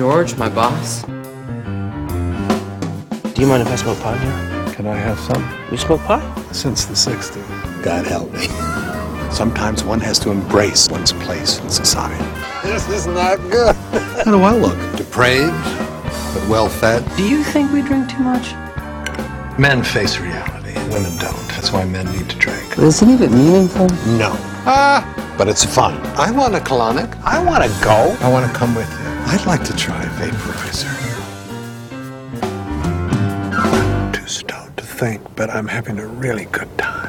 George, my boss. Do you mind if I smoke pot here? Can I have some? You smoke pot? Since the 60s. God help me. Sometimes one has to embrace one's place in society. This is not good. How do I look? Depraved, but well-fed? Do you think we drink too much? Men face reality, women don't. That's why men need to drink. Is any of it meaningful? No. But it's fun. I want a colonic. I want to go. I want to come with you. I'd like to try a vaporizer. I'm too stoned to think, but I'm having a really good time.